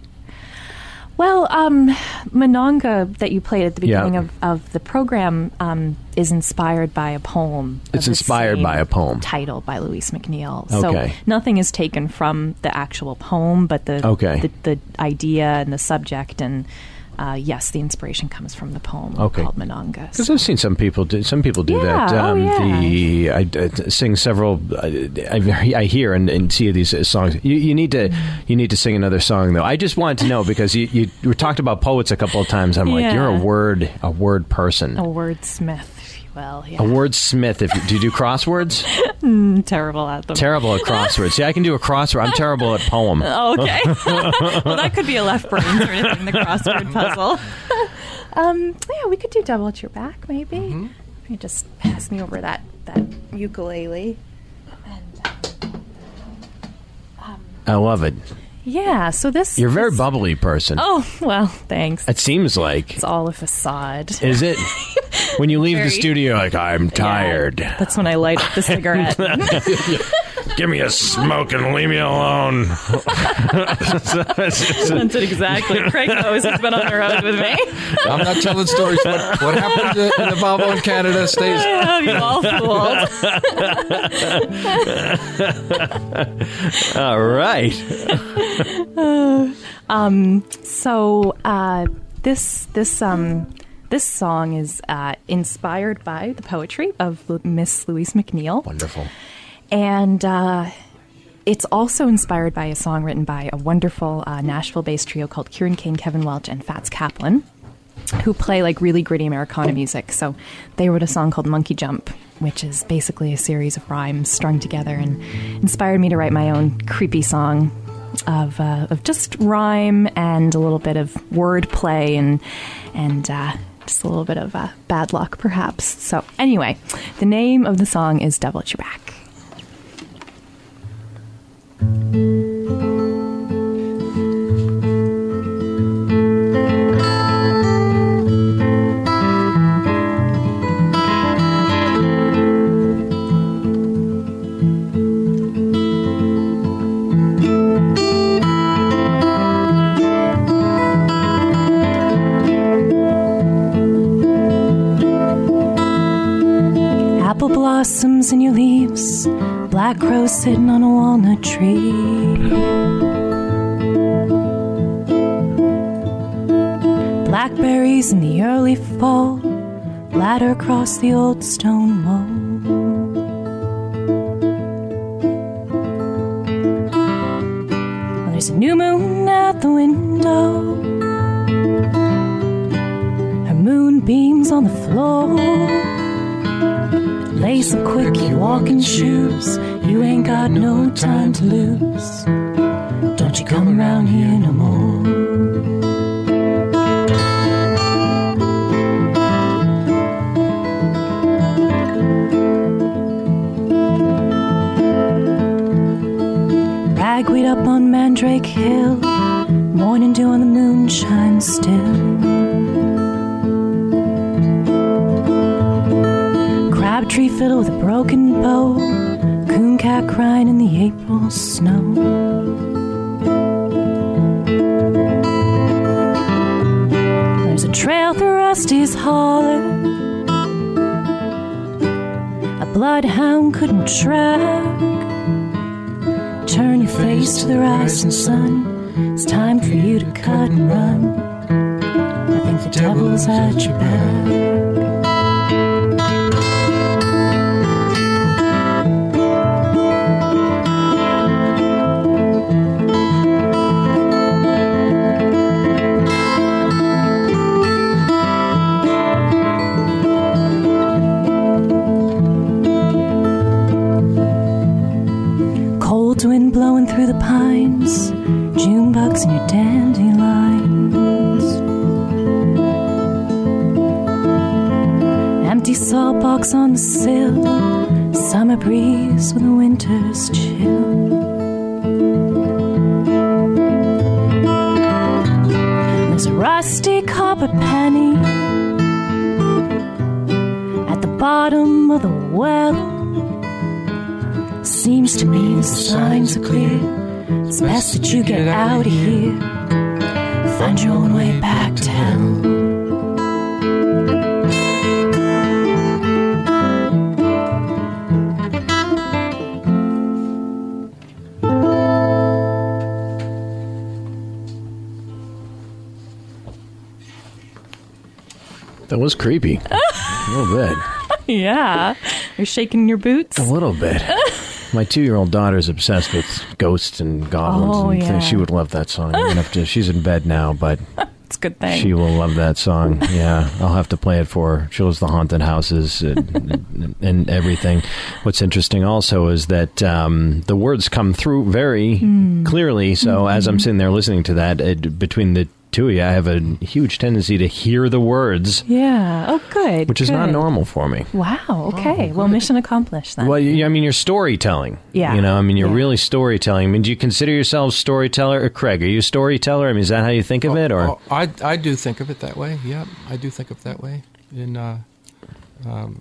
Well, um, Monongah that you played at the Yeah. beginning of, of the program um, is inspired by a poem. of It's the inspired same by a poem. title by Louise McNeil. Okay. So nothing is taken from the actual poem, but the Okay. the, the idea and the subject, and uh, yes, the inspiration comes from the poem Okay. called Monongah. Because I've seen some people do, some people do Yeah, that. oh, yeah. The I, I sing several. I, I, I hear and, and see these uh, songs. You, you need to you need to sing another song though. I just wanted to know because you, you we talked about poets a couple of times. I'm like, Yeah. you're a word a word person, A wordsmith, if you will. Yeah. a wordsmith. If do you do crosswords? Mm, terrible at them. Terrible at crosswords. Yeah, I can do a crossword. I'm terrible at poem. Oh, okay. Well, that could be a left brain sort of thing, the crossword puzzle. um, yeah, we could do Double at Your Back, maybe. Mm-hmm. You just pass me over that, that ukulele. And, um, I love it. yeah, so this... You're a very this- bubbly person. Oh, well, thanks. It seems like. It's all a facade. Is it? When you leave the Very- studio, like I'm tired. Yeah, that's when I light up the cigarette. Give me a smoke and leave me alone. That's it exactly. Craig knows he's been on the road with me. I'm not telling stories. What, what happened in the Volvo in Canada stays. I have you all fooled. All right. So uh, this this um this song is uh, inspired by the poetry of Lu- Miss Louise McNeil, Wonderful. and uh, it's also inspired by a song written by a wonderful uh, Nashville-based trio called Kieran Kane, Kevin Welch, and Fats Kaplan, who play like really gritty Americana music. So they wrote a song called Monkey Jump, which is basically a series of rhymes strung together, and inspired me to write my own creepy song of uh, of just rhyme and a little bit of word play and and uh, just a little bit of uh, bad luck, perhaps. So anyway, the name of the song is Double at Your Back. Purple blossoms in your leaves, black crows sitting on a walnut tree. Blackberries in the early fall, ladder across the old stone wall. Well, there's a new moon out the window. Her moonbeams on the floor. Lace up quick your walking shoes. You ain't got no time to lose. Don't you come around here no more. Ragweed up on Mandrake Hill, morning dew on the moonshine still. Crabtree fiddle with a broken bow, coon cat crying in the April snow. There's a trail through Rusty's holler, a bloodhound couldn't track. Turn your face to the rising sun, it's time for you to cut and run. I think the devil's at your back. Wind blowing through the pines, June bugs in your dandelions. Empty salt box on the sill, summer breeze with a winter's chill. There's a rusty copper penny at the bottom of the well. Seems to me the signs are clear. It's best that you get out of here. Find your own way back to hell. That was creepy. A little bit. Yeah. You're shaking your boots? A little bit. My two-year-old daughter's obsessed with ghosts and goblins, Oh, and yeah. things. She would love that song. I'm gonna have to, she's in bed now, but It's a good thing. she will love that song. Yeah, I'll have to play it for her. She loves the haunted houses and, and, and everything. What's interesting also is that um, the words come through very Mm. clearly. So Mm-hmm. as I'm sitting there listening to that, it, between the two of you, I have a huge tendency to hear the words, Yeah. Oh, good. which is not good. normal for me. Wow. Okay. well, mission accomplished then. Well, you, I mean, you're storytelling. Yeah. You know, I mean, you're Yeah. really storytelling. I mean, do you consider yourself storyteller? Or Craig, are you a storyteller? I mean, is that how you think of it? Or Oh, I, I do think of it that way. Yeah, I do think of it that way. In, uh, um,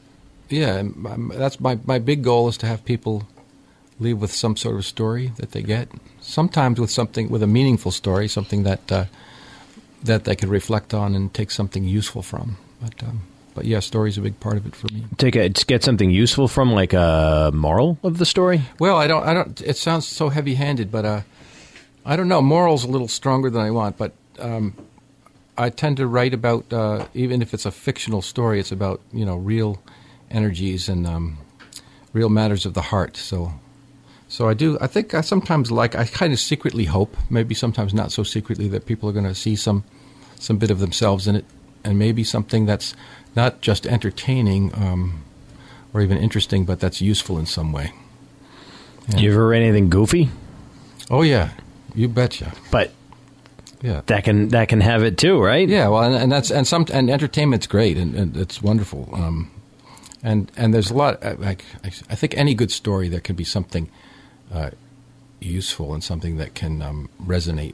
yeah, and my- that's my, my big goal is to have people leave with some sort of story that they get. Sometimes with something, with a meaningful story, something that uh, that they could reflect on and take something useful from. But um, but yeah, story's a big part of it for me. take a, get something useful from, like a moral of the story? Well, I don't. I don't. It sounds so heavy-handed, but uh, I don't know. Moral's a little stronger than I want, but um, I tend to write about, uh, even if it's a fictional story, it's about you know real energies and um, real matters of the heart. So, so I do. I think I sometimes like. I kind of secretly hope, maybe sometimes not so secretly, that people are going to see some some bit of themselves in it, and maybe something that's not just entertaining. Um, or even interesting, but that's useful in some way. Yeah. You ever read anything goofy? Oh yeah, you betcha. But Yeah, that can that can have it too, right? yeah. Well, and, and that's and some and entertainment's great and, and it's wonderful. Um, and and there's a lot. Like I, I think any good story there can be something uh, useful and something that can um, resonate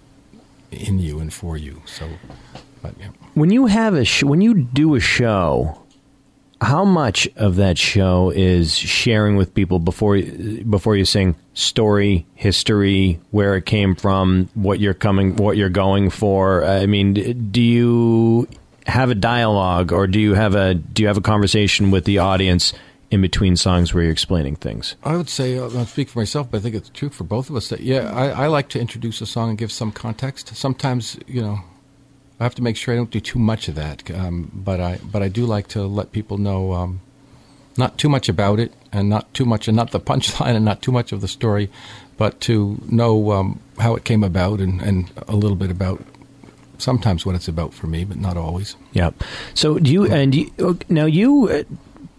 in you and for you. So, but yeah. When you have a sh- when you do a show, how much of that show is sharing with people before before you sing story, history, where it came from, what you're coming, what you're going for? I mean, do you have a dialogue, or do you have a do you have a conversation with the audience in between songs where you're explaining things? I would say, uh, I'll speak for myself, but I think it's true for both of us. That yeah, I, I like to introduce a song and give some context. Sometimes, you know, I have to make sure I don't do too much of that. Um, but I but I do like to let people know um, not too much about it, and not too much, and not the punchline, and not too much of the story, but to know um, how it came about, and, and a little bit about sometimes what it's about for me, but not always. Yeah. So do you and you, now you. Uh,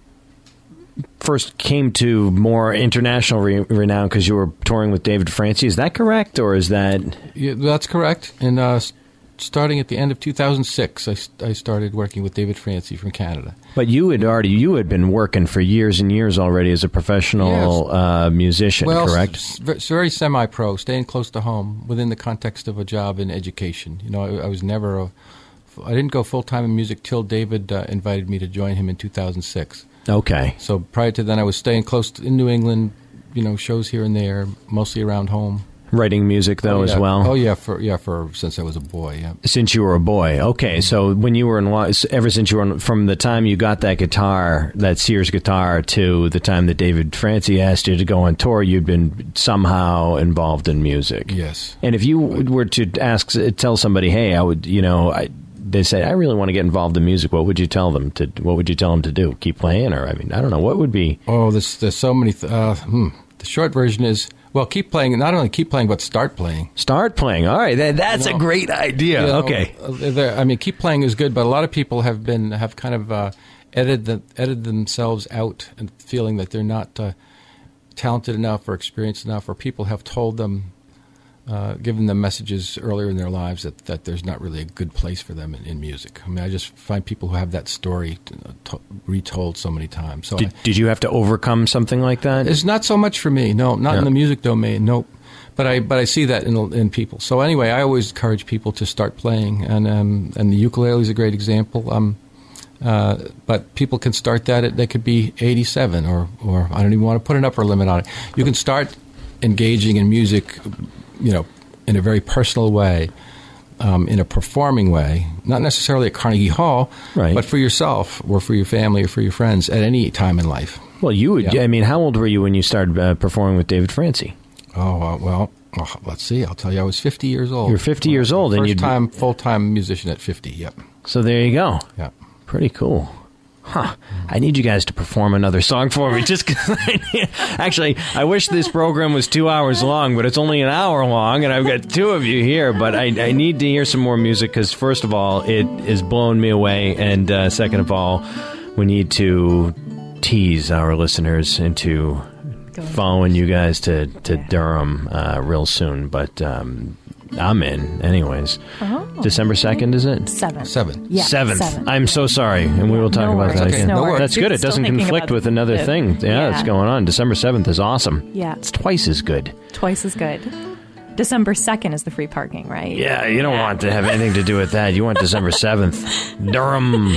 first came to more international re- renown because you were touring with David Francie. Is that correct, or is that... Yeah, that's correct. And uh, starting at the end of two thousand six, I, I started working with David Francie from Canada. But you had already you had been working for years and years already as a professional yes. uh, musician, well, correct? Well, s- very semi-pro, staying close to home within the context of a job in education. You know, I, I was never a... I didn't go full-time in music till David uh, invited me to join him in two thousand six. Okay. So prior to then, I was staying close to, in New England, you know, shows here and there, mostly around home. Writing music, though, oh, yeah. as well? Oh, yeah, for yeah, for since I was a boy, yeah. Since you were a boy. Okay, mm-hmm. So when you were in, ever since you were, in, from the time you got that guitar, that Sears guitar, to the time that David Francie asked you to go on tour, you'd been somehow involved in music. Yes. And if you were to ask, tell somebody, hey, I would, you know, I... they say, I really want to get involved in music. What would you tell them to? What would you tell them to do? Keep playing, or I mean, I don't know. What would be? Oh, there's there's so many. Th- uh, hmm. The short version is, well, keep playing. Not only keep playing, but start playing. Start playing. All right, that, that's you know, a great idea. You know, okay. I mean, keep playing is good, but a lot of people have been have kind of uh, edited the, edited themselves out and feeling that they're not uh, talented enough or experienced enough, or people have told them. Uh, given them messages earlier in their lives that, that there's not really a good place for them in, in music. I mean, I just find people who have that story to, to, retold so many times. So did, I, did you have to overcome something like that? It's not so much for me, no, not yeah. in the music domain, nope. But I but I see that in in people. So anyway, I always encourage people to start playing, and um, and the ukulele is a great example. Um, uh, but people can start that at, they could be eighty-seven, or or I don't even want to put an upper limit on it. You can start engaging in music, you know, in a very personal way, um, in a performing way, not necessarily at Carnegie Hall, right. but for yourself or for your family or for your friends at any time in life. Well, you would, yeah. I mean, how old were you when you started uh, performing with David Francie? Oh, uh, well, oh, let's see. I'll tell you, I was fifty years old. You're fifty years old. First and you'd time, full-time musician at fifty, yep. So there you go. Yeah. Pretty cool. Huh. I need you guys to perform another song for me. Just cause I, actually, I wish this program was two hours long, but it's only an hour long, and I've got two of you here. But I, I need to hear some more music because, first of all, it has blown me away, and uh, second of all, we need to tease our listeners into following you guys to, to yeah. Durham uh, real soon. But um, I'm in, anyways. Uh-huh. December second, is it? Seventh. Seventh. Yeah, Seventh. seventh. I'm so sorry, and we will talk no about worries. that Okay. again. No worries. That's good. It Still doesn't thinking conflict about with another the- thing. Yeah, yeah. that's going on. December seventh is awesome. Yeah. It's twice as good. Twice as good. December second is the free parking, right? Yeah, you don't want to have anything to do with that. You want December seventh. Durham.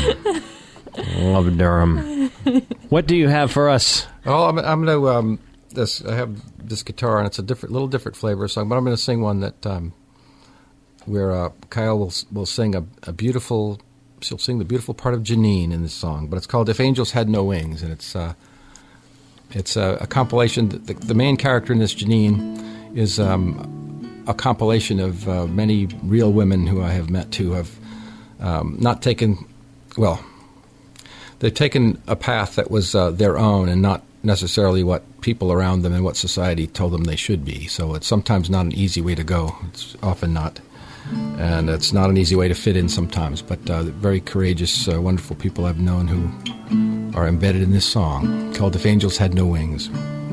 Love Durham. What do you have for us? Oh, I'm, I'm going to, um, this, I have this guitar, and it's a different, little different flavor song, but I'm going to sing one that, um, where uh, Kyle will will sing a, a beautiful, she'll sing the beautiful part of Janine in this song, but it's called If Angels Had No Wings, and it's uh, it's a, a compilation. The, the main character in this, Janine, is um, a compilation of uh, many real women who I have met who have um, not taken, well, they've taken a path that was uh, their own and not necessarily what people around them and what society told them they should be. So it's sometimes not an easy way to go. It's often not. And it's not an easy way to fit in sometimes, but uh, very courageous, uh, wonderful people I've known who are embedded in this song called If Angels Had No Wings.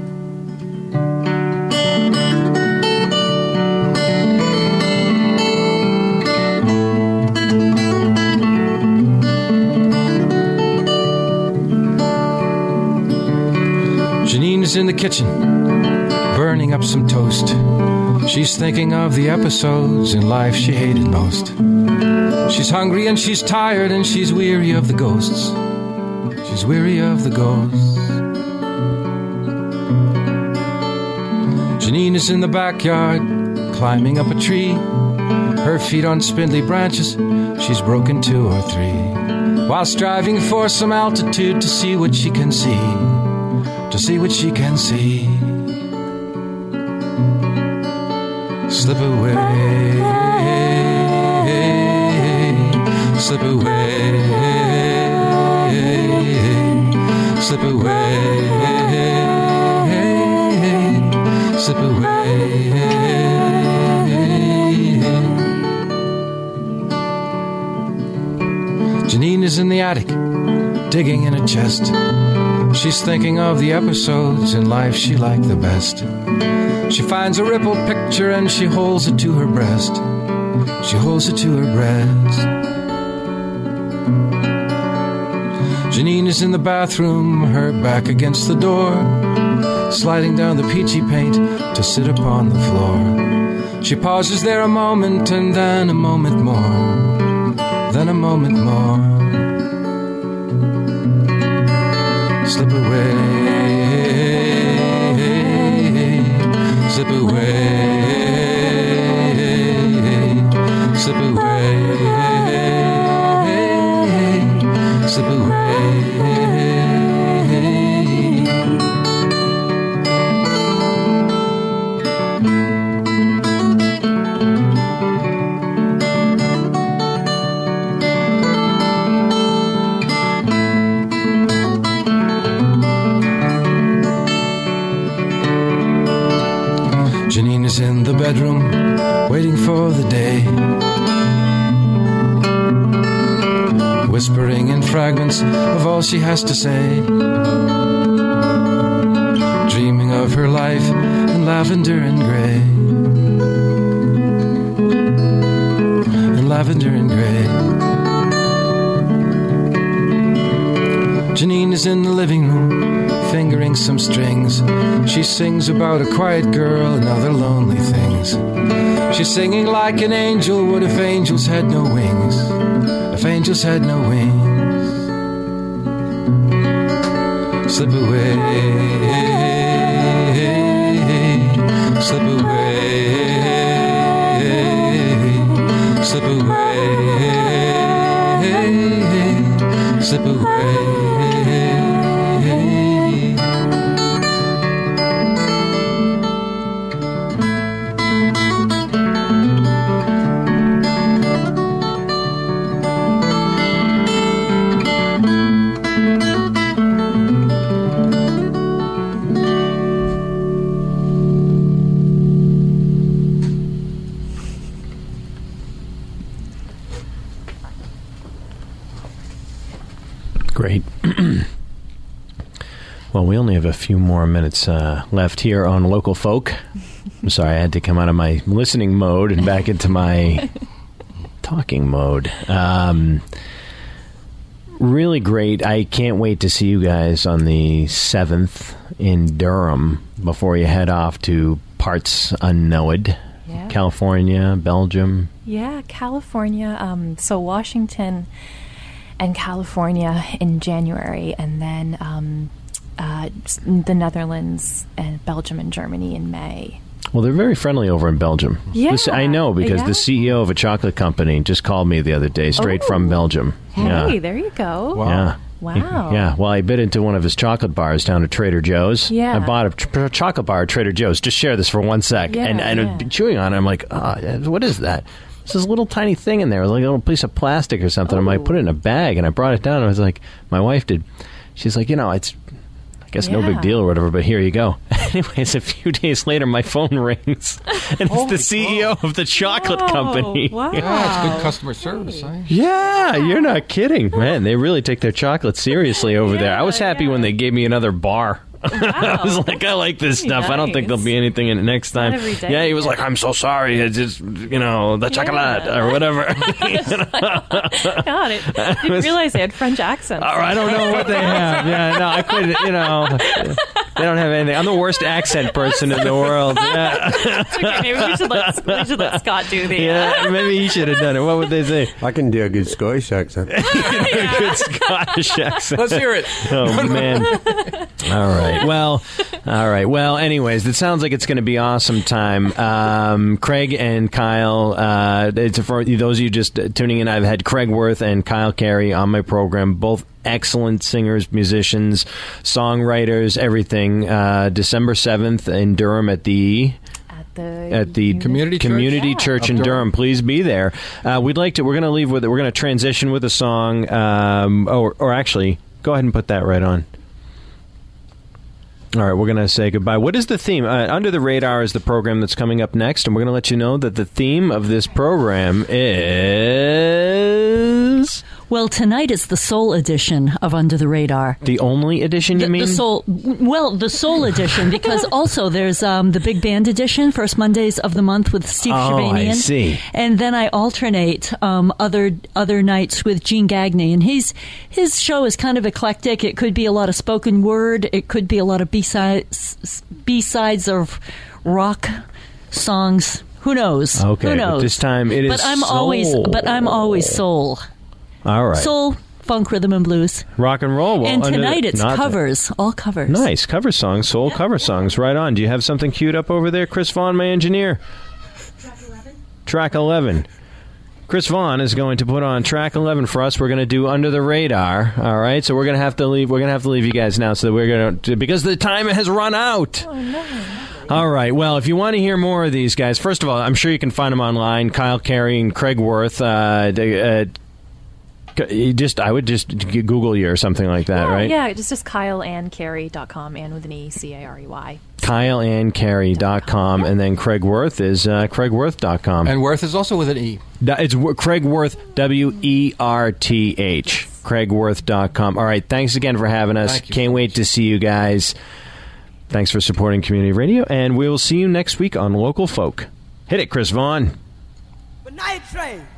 Janine is in the kitchen, burning up some toast. She's thinking of the episodes in life she hated most. She's hungry and she's tired and she's weary of the ghosts. She's weary of the ghosts. Janine is in the backyard, climbing up a tree. Her feet on spindly branches, she's broken two or three, while striving for some altitude to see what she can see. to see what she can see. Slip away, slip away, slip away, slip away. Janine is in the attic, digging in a chest. She's thinking of the episodes in life she liked the best. She finds a rippled picture and she holds it to her breast. She holds it to her breast. Janine is in the bathroom, her back against the door, sliding down the peachy paint to sit upon the floor. She pauses there a moment and then a moment more, then a moment more. Slip away, slip away, slip away, slip away. Janine is in the bedroom, waiting for the day, whispering in fragments of all she has to say, dreaming of her life in lavender and gray, in lavender and gray. Janine is in the living room, fingering some strings. She sings about a quiet girl and other lonely things. She's singing like an angel. What if angels had no wings? If angels had no wings. Slip away, slip away, slip away, slip away. Great. Well, we only have a few more minutes uh, left here on Local Folk. I'm sorry, I had to come out of my listening mode and back into my talking mode. Um, really great. I can't wait to see you guys on the seventh in Durham before you head off to parts unknown. Yeah. California, Belgium. Yeah, California. Um, so Washington and California in January, and then um, uh, the Netherlands and Belgium and Germany in May. Well, they're very friendly over in Belgium. Yeah, This- I know because yeah. the C E O of a chocolate company just called me the other day, straight Oh. from Belgium. Hey, yeah. there you go. Wow. Yeah. Wow. Yeah. Well, I bit into one of his chocolate bars down at Trader Joe's. Yeah. I bought a tr- chocolate bar at Trader Joe's. Just share this for one sec. Yeah, and and yeah. I'd be chewing on it. I'm like, oh, what is that? This is a little tiny thing in there, like a little piece of plastic or something. I'm like, Oh. put it in a bag, and I brought it down. I was like, my wife did. She's like, you know, it's, I guess no Yeah. big deal or whatever, but here you go. Anyways, a few days later, my phone rings, and it's Holy the C E O of the chocolate Whoa, company. Wow. Yeah, it's good customer service. Eh? Yeah, you're not kidding, man. They really take their chocolate seriously over there. I was Yeah, happy yeah. when they gave me another bar. I was like, I like this Pretty stuff. I don't think there'll nice. be anything in it next time. every day, Yeah, he was yeah. like, I'm so sorry. It's just, you know, the chocolate Yeah. or whatever. God, it didn't realize they had French accents. Or I don't know what they have. Yeah, no, I couldn't, you know. They don't have anything. I'm the worst accent person in the world. Yeah, Okay, maybe we should let we should let Scott do the. yeah. Maybe he should have done it. What would they say? I can do a good Scottish accent. Good Scottish accent. Let's hear it. Oh man! All right. Well, all right. Well, anyways, it sounds like it's going to be awesome time. Um, Craig and Kyle. Uh, it's for those of you just tuning in. I've had Craig Worth and Kyle Carey on my program. Both excellent singers, musicians, songwriters, everything. Uh, December seventh in Durham at the... The at the Community Church? Community Yeah. Church in Of Durham. Durham. Please be there. Uh, we'd like to. We're going to leave with it. We're going to transition with a song. Um, or, or actually, go ahead and put that right on. All right, we're going to say goodbye. What is the theme? Uh, Under the Radar is the program that's coming up next, and we're going to let you know that the theme of this program is... Well, tonight is the soul edition of Under the Radar. The only edition, you The, mean? the soul, well, the soul edition, because also there's um, the big band edition, first Mondays of the month with Steve Oh, Shabanian. I see. And then I alternate um, other other nights with Gene Gagney, and he's his show is kind of eclectic. It could be a lot of spoken word, it could be a lot of B sides B sides of rock songs. Who knows? Okay, Who but knows? this time it is But I'm soul. always, but I'm always soul. All right. Soul, funk, rhythm, and blues. Rock and roll. Well, And under tonight the- it's not the- covers, all covers. Nice. Cover songs, soul cover songs. Right on. Do you have something queued up over there, Chris Vaughn, my engineer? Track eleven. Track eleven. Chris Vaughn is going to put on track eleven for us. We're going to do Under the Radar. All right. So we're going to have to leave. We're going to have to leave you guys now so that we're going to, because the time has run out. Oh, no. All right. Well, if you want to hear more of these guys, first of all, I'm sure you can find them online. Kyle Carey and Craig Worth. Uh, uh, you just, I would just Google you or something like that, Yeah, right? Yeah, it's just Kyle Ann Carey dot com, Ann with an E, C A R E Y. Kyle Ann Carey dot com, and then Craig Worth is uh, Craig Worth dot com. And Worth is also with an E. It's w- Craig Worth, W E R T H, Craig Worth dot com. All right, thanks again for having us. Thank you Can't so wait much. to see you guys. Thanks for supporting Community Radio, and we will see you next week on Local Folk. Hit it, Chris Vaughn. But night train.